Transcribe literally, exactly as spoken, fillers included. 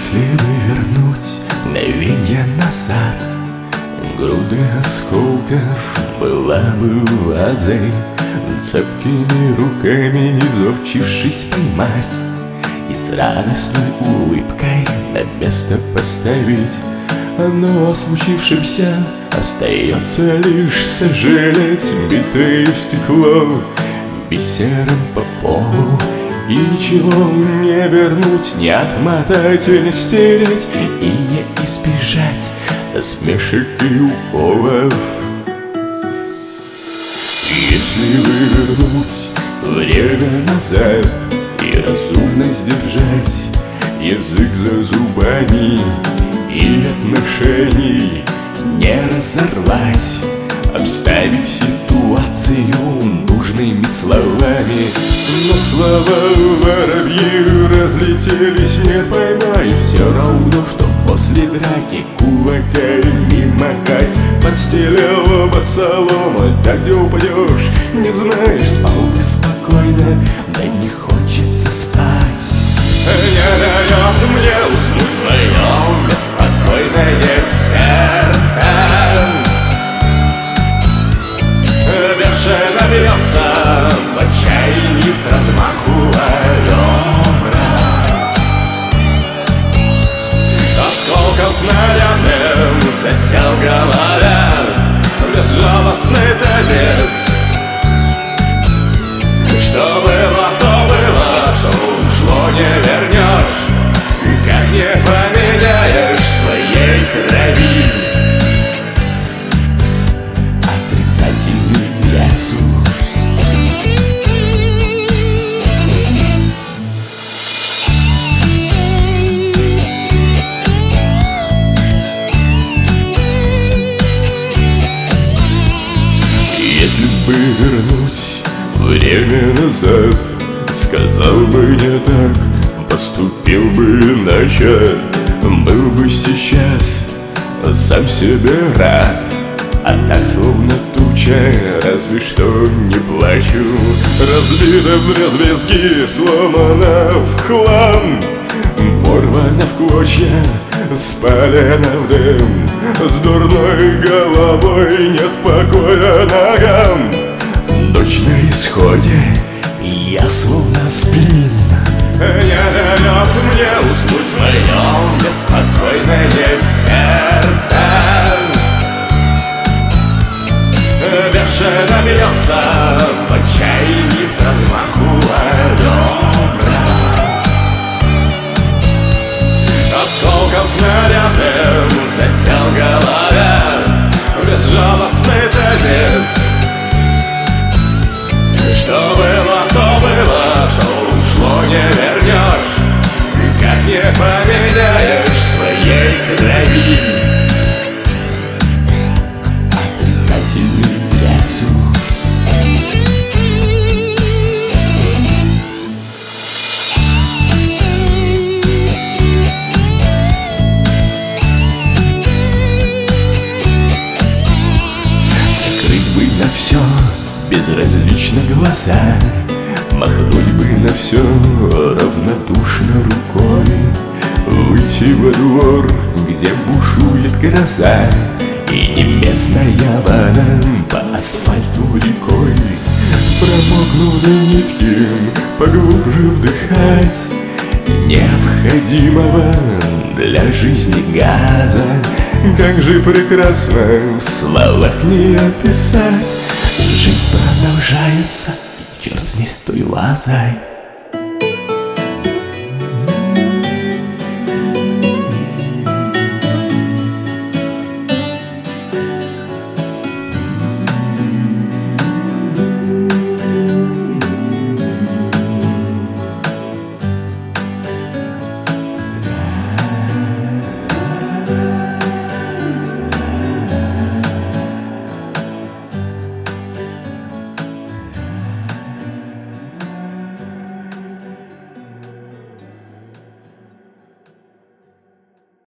Если бы вернуть мгновенье назад, груды осколков была бы вазой, цепкими руками изловчившись поймать и с радостной улыбкой на место поставить. Но о случившемся остается лишь сожалеть. Битое стекло бисером по полу, и ничего не вернуть, не отмотать, не стереть и не избежать насмешек и уколов. Если вывернуть время назад и разумно сдержать язык за зубами и отношений не разорвать, обставить ситуацию нужными словами. Но слова воробьи разлетелись, не поймай. Все равно, что после драки кулаками махать. Подстелила бы солома, так где упадешь, не знаешь. Спал бы спокойно, да не хочется спать. Не дает мне уснуть свое беспокойное сердце. Бешено бьется в отчаянии с размаху ребра. Осколком снарядным засел голова, безжалостный тезис. Что было, то было, что ушло не вернешь, как не поменяешь своей крови. Отрицательный ресурс. Если бы вернуть время назад, сказал бы не так, поступил бы иначе, был бы сейчас сам себе рад. А так словно туча, разве что не плачу. Разбита в дребезги, сломана в хлам, порвана в клочья, спалена в дым. С дурной головой нет покоя ногам. Ночь на исходе, я словно сплин. Не дает мне уснуть в своем беспокойное сердце. Бешено бьется в отчаянии с размаху ребра. Осколком снарядным засел голова, безжалостный тезис. Что было, то было, что ушло не вернешь, как не поменяешь своей крови. Отрицательный ресурс. Закрыть бы на все безразлично глаза, махнуть бы на все равнодушно рукой, выйти во двор, где бушует гроза, и неместная вода по асфальту рекой. Промокнули нитки, поглубже вдыхать необходимого для жизни газа. Как же прекрасно в словах не описать. Жизнь продолжается, черт с ней с той вазой.